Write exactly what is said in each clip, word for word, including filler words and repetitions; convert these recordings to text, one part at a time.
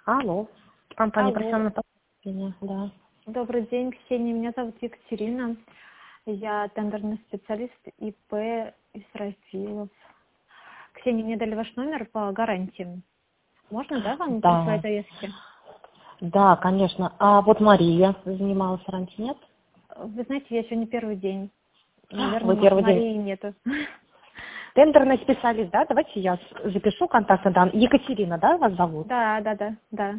Алло, компания Алло, профессионального подразделения, да. добрый день, Ксения. Меня зовут Екатерина. Я тендерный специалист ИП Исрафилов. Ксения, мне дали ваш номер по гарантиям. Можно, да, вам Да, присылать заявки? да, конечно. А вот Мария занималась раньше, нет? Вы знаете, я еще не первый день. Наверное, Вы Ма- первый день. Марии нету. Тендерный специалист, да? Давайте я с- запишу контактные данные. Екатерина, да, вас зовут? Да, да, да, да.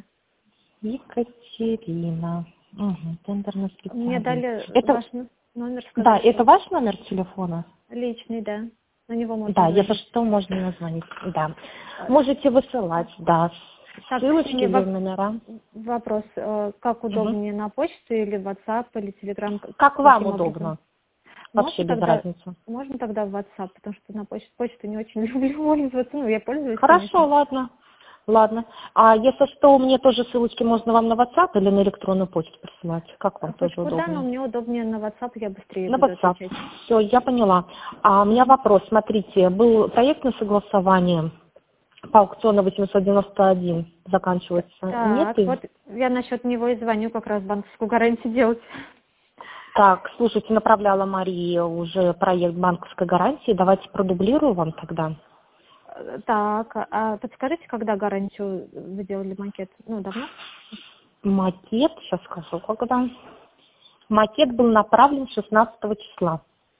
Екатерина. Угу, тендерный Мне специалист. дали Это, ваш н- номер, да, сказали, это что ваш номер телефона? личный, да. На него Да, можно если звонить. что, можно мне звонить. Да. Э, Можете высылать, да, Так, ссылочки Ксения, или воп- номера. вопрос. э, Как Мгм. удобнее, на почту или WhatsApp, или Telegram? К- Как вам Каким образом? удобно? Вообще Можно без тогда, разницы. можно тогда в WhatsApp, потому что на почту, почту не очень люблю пользоваться. Ну, я пользуюсь, Хорошо, конечно. ладно. Ладно. А если что, мне тоже ссылочки можно вам на WhatsApp или на электронную почту присылать? Как вам Хоть тоже куда, но удобнее? мне удобнее на WhatsApp, я быстрее На буду WhatsApp. отвечать. Все, я поняла. А у меня Мгм. вопрос. Смотрите, был проектное согласование по аукциону восемьсот девяносто один Т- заканчивается. Нет? Так, И- вот я насчет него и звоню, как раз банковскую гарантию делать. Так, слушайте, направляла Мария уже проект банковской гарантии. Давайте продублирую вам тогда. Э, Так, а подскажите, когда гарантию вы делали макет? Ну, давно? Макет, сейчас скажу, когда. Макет был направлен шестнадцатого числа.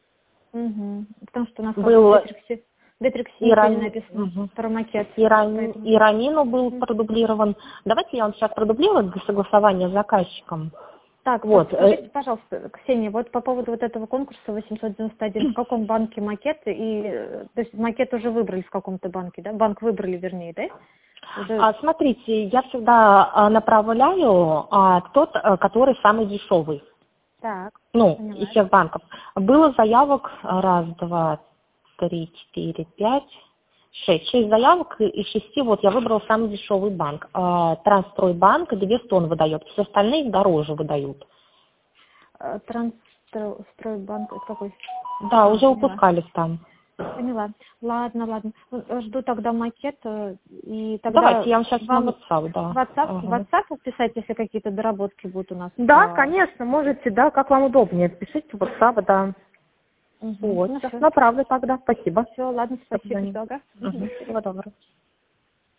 Угу. Потому что у нас как бы в Был Детриксе, в и, Детрикс-никеле рани... написано мгм. про макет, и, рани... поэтому. и ранину был Мгм. продублирован. Давайте я вам сейчас продублирую для согласования с заказчиком. Так, Вот. подскажите, э, пожалуйста, Ксения, вот по поводу вот этого конкурса восемьсот девяносто один, в каком банке макет, и, э, то есть макет уже выбрали в каком-то банке, да? Банк выбрали, вернее, да? Уже, а, смотрите, я всегда а, направляю а, тот, а, который самый дешевый. так, Ну, из поняла. всех банков. Было заявок а, раз, два, три, четыре, пять, шесть. Шесть заявок, и из шести вот я выбрала самый дешевый банк. А, Трансстройбанк две тонны выдает, все остальные дороже выдают. Э, Трансстройбанк, это какой? Да, А, уже поняла. выпускались там. Поняла. Ладно, ладно. Ну, э, жду тогда макет, э, и тогда Давайте, я вам сейчас на вам WhatsApp, в да. WhatsApp, в Ага. WhatsApp писать, если какие-то доработки будут у нас Да, по... конечно, можете, да, как вам удобнее. Пишите в WhatsApp, да. Угу. Вот, Ну сейчас все. направлю тогда. Спасибо. Все, ладно, До спасибо. свидания. Всего доброго. Мгм, Мгм. до свидания. Всего доброго.